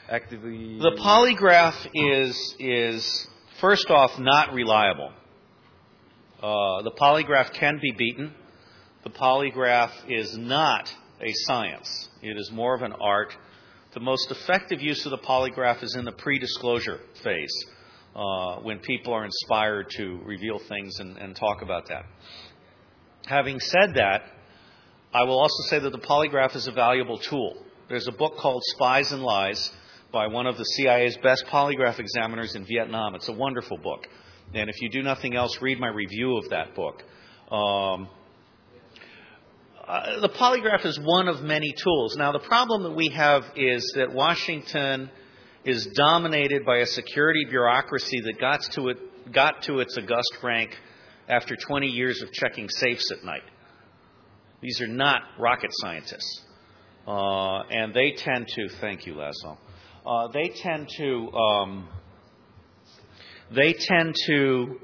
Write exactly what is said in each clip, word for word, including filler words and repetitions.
actively... The polygraph is, is first off, not reliable. Uh, the polygraph can be beaten. The polygraph is not a science. It is more of an art. The most effective use of the polygraph is in the pre-disclosure phase, uh, when people are inspired to reveal things and, and talk about that. Having said that, I will also say that the polygraph is a valuable tool. There's a book called Spies and Lies by one of the C I A's best polygraph examiners in Vietnam. It's a wonderful book. And if you do nothing else, read my review of that book. Um, uh, the polygraph is one of many tools. Now, the problem that we have is that Washington is dominated by a security bureaucracy that got to it, got to its august rank after twenty years of checking safes at night. These are not rocket scientists. Uh, and they tend to, thank you, Laszlo, uh, they tend to, um, they tend to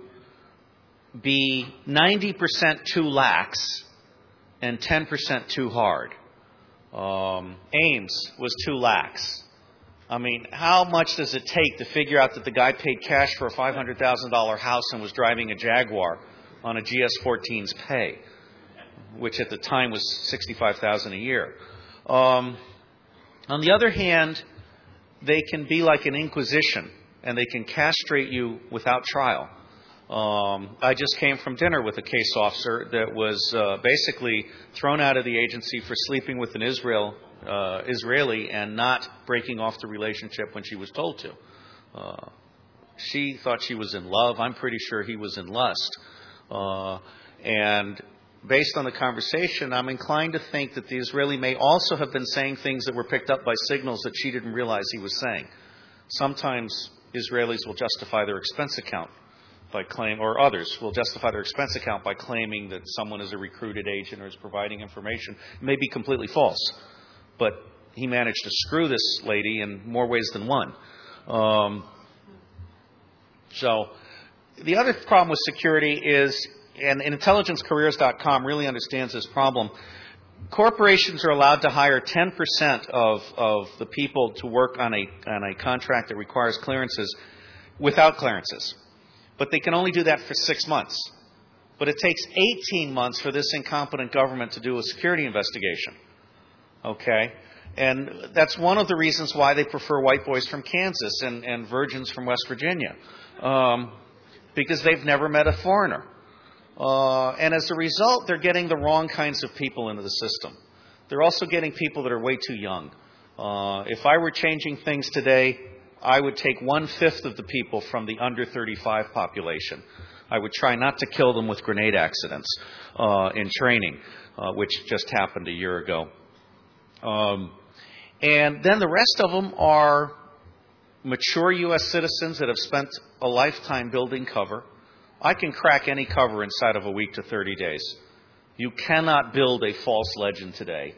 be ninety percent too lax and ten percent too hard. Um, Ames was too lax. I mean, how much does it take to figure out that the guy paid cash for a five hundred thousand dollars house and was driving a Jaguar on a G S fourteen's pay, which at the time was sixty-five thousand dollars a year? Um, on the other hand, they can be like an inquisition, and they can castrate you without trial. Um, I just came from dinner with a case officer that was uh, basically thrown out of the agency for sleeping with an Israel uh, Israeli and not breaking off the relationship when she was told to. Uh, she thought she was in love. I'm pretty sure he was in lust. Uh, and based on the conversation, I'm inclined to think that the Israeli may also have been saying things that were picked up by signals that she didn't realize he was saying. Sometimes Israelis will justify their expense account by claim, or others will justify their expense account by claiming that someone is a recruited agent or is providing information. It may be completely false, but he managed to screw this lady in more ways than one. Um, so the other problem with security is, and intelligence careers dot com really understands this problem, corporations are allowed to hire ten percent of, of the people to work on a, on a contract that requires clearances without clearances. But they can only do that for six months. But it takes eighteen months for this incompetent government to do a security investigation. Okay? And that's one of the reasons why they prefer white boys from Kansas and, and virgins from West Virginia. Um, because they've never met a foreigner. Uh, and as a result, they're getting the wrong kinds of people into the system. They're also getting people that are way too young. Uh, if I were changing things today, I would take one-fifth of the people from the under thirty-five population. I would try not to kill them with grenade accidents uh, in training, uh, which just happened a year ago. Um, and then the rest of them are mature U S citizens that have spent a lifetime building cover. I can crack any cover inside of a week to thirty days. You cannot build a false legend today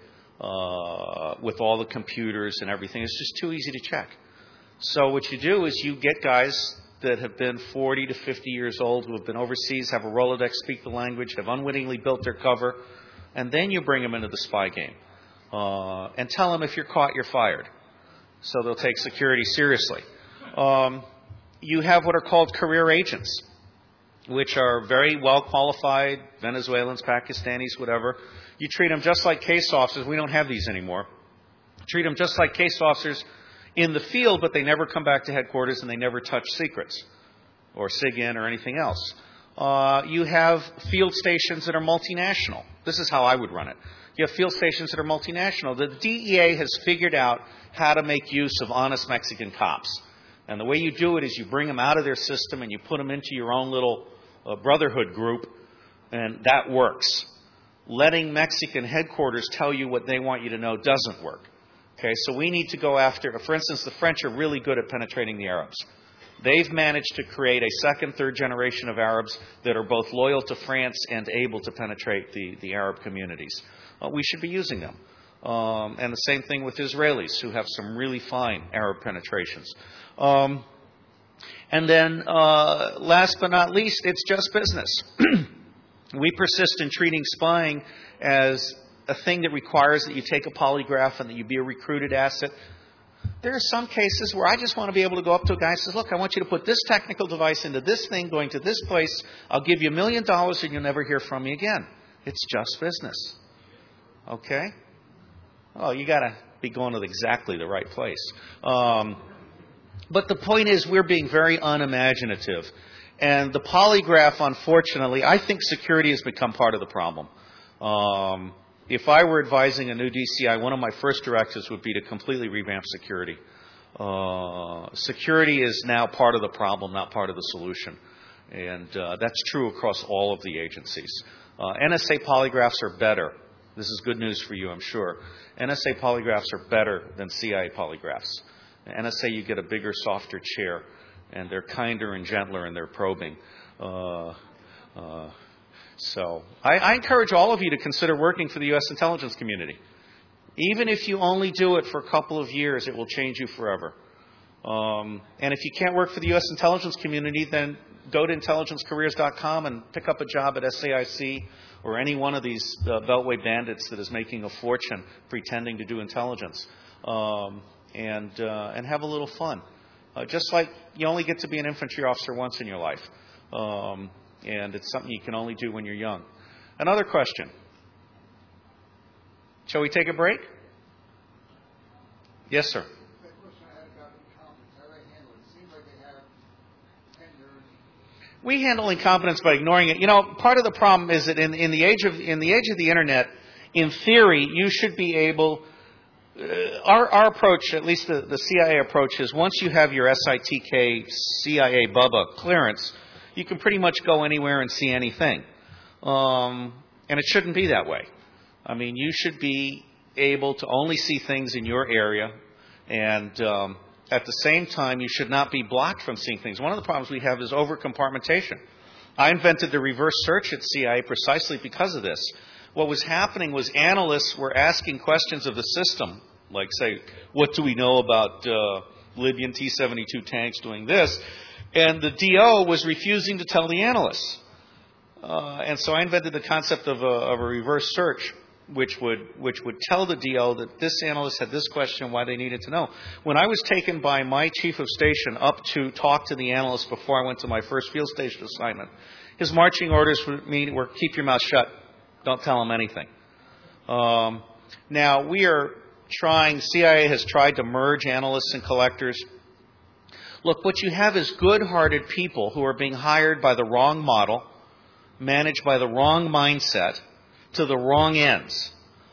uh, with all the computers and everything. It's just too easy to check. So what you do is you get guys that have been forty to fifty years old, who have been overseas, have a Rolodex, speak the language, have unwittingly built their cover, and then you bring them into the spy game. Uh, and tell them if you're caught, you're fired. So they'll take security seriously. Um, you have what are called career agents, which are very well qualified, Venezuelans, Pakistanis, whatever. You treat them just like case officers. We don't have these anymore. Treat them just like case officers in the field, but they never come back to headquarters and they never touch secrets or SIGINT or anything else. Uh, you have field stations that are multinational. This is how I would run it. You have field stations that are multinational. The D E A has figured out how to make use of honest Mexican cops. And the way you do it is you bring them out of their system and you put them into your own little uh, brotherhood group, and that works. Letting Mexican headquarters tell you what they want you to know doesn't work. Okay, so we need to go after, for instance, the French are really good at penetrating the Arabs. They've managed to create a second, third generation of Arabs that are both loyal to France and able to penetrate the, the Arab communities. Uh, we should be using them. Um, and the same thing with Israelis, who have some really fine Arab penetrations. Um, and then, uh, last but not least, it's just business. We persist in treating spying as a thing that requires that you take a polygraph and that you be a recruited asset. There are some cases where I just want to be able to go up to a guy and say, look, I want you to put this technical device into this thing going to this place. I'll give you a million dollars and you'll never hear from me again. It's just business. Okay? Oh, you got to be going to exactly the right place. Um, but the point is we're being very unimaginative. And the polygraph, unfortunately, I think security has become part of the problem. Um, if I were advising a new D C I, one of my first directives would be to completely revamp security. Uh, security is now part of the problem, not part of the solution. And uh, that's true across all of the agencies. Uh, N S A polygraphs are better. This is good news for you, I'm sure. N S A polygraphs are better than C I A polygraphs. N S A, you get a bigger, softer chair, and they're kinder and gentler in their probing. Uh, uh, so I, I encourage all of you to consider working for the U S intelligence community. Even if you only do it for a couple of years, it will change you forever. Um, and if you can't work for the U S intelligence community, then go to intelligence careers dot com and pick up a job at S A I C or any one of these uh, Beltway bandits that is making a fortune pretending to do intelligence, um, and uh, and have a little fun. Uh, just like you only get to be an infantry officer once in your life, um, and it's something you can only do when you're young. Another question. Shall we take a break? Yes, sir. We handle incompetence by ignoring it. You know, part of the problem is that in, in the age of in the age of the internet, in theory, you should be able. Uh, our our approach, at least the, the C I A approach, is once you have your S I T K C I A BUBBA clearance, you can pretty much go anywhere and see anything. Um, and it shouldn't be that way. I mean, you should be able to only see things in your area, and um, at the same time, you should not be blocked from seeing things. One of the problems we have is over-compartmentation. I invented the reverse search at C I A precisely because of this. What was happening was analysts were asking questions of the system, like, say, what do we know about uh, Libyan T seventy-two tanks doing this? And the D O was refusing to tell the analysts. Uh, and so I invented the concept of a, of a reverse search, which would which would tell the D O that this analyst had this question, why they needed to know. When I was taken by my chief of station up to talk to the analyst before I went to my first field station assignment, his marching orders for me were keep your mouth shut. Don't tell them anything. Um, now, we are trying, C I A has tried to merge analysts and collectors. Look, what you have is good-hearted people who are being hired by the wrong model, managed by the wrong mindset, to the wrong ends.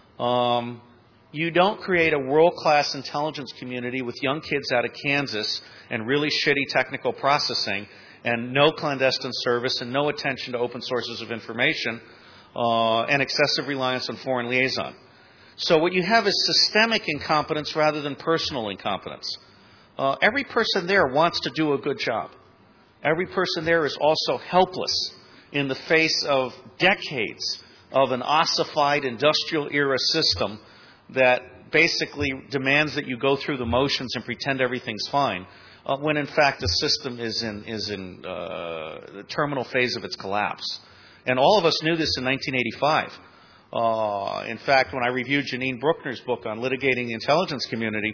Um, you don't create a world-class intelligence community with young kids out of Kansas and really shitty technical processing and no clandestine service and no attention to open sources of information uh, and excessive reliance on foreign liaison. So what you have is systemic incompetence rather than personal incompetence. Uh, every person there wants to do a good job. Every person there is also helpless in the face of decades of an ossified industrial era system that basically demands that you go through the motions and pretend everything's fine, uh, when in fact the system is in is in uh, the terminal phase of its collapse. And all of us knew this in nineteen eighty-five. Uh, in fact, when I reviewed Janine Bruckner's book on litigating the intelligence community,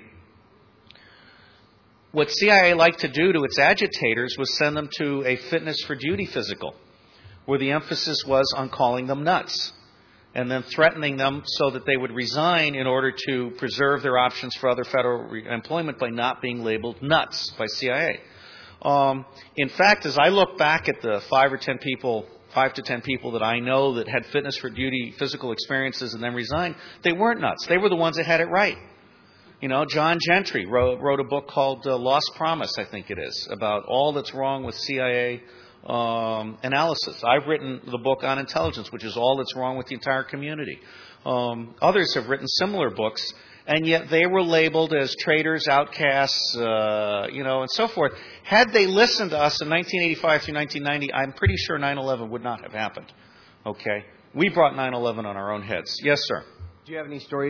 what C I A liked to do to its agitators was send them to a fitness for duty physical, where the emphasis was on calling them nuts and then threatening them so that they would resign in order to preserve their options for other federal re- employment by not being labeled nuts by C I A. Um, in fact, as I look back at the five or ten people, five to ten people that I know that had fitness for duty physical experiences and then resigned, they weren't nuts. They were the ones that had it right. You know, John Gentry wrote, wrote a book called uh, Lost Promise, I think it is, about all that's wrong with C I A Um, analysis. I've written the book on intelligence, which is all that's wrong with the entire community. Um, others have written similar books, and yet they were labeled as traitors, outcasts, uh, you know, and so forth. Had they listened to us in nineteen eighty-five through nineteen ninety, I'm pretty sure nine eleven would not have happened. Okay? We brought nine eleven on our own heads. Yes, sir. Do you have any stories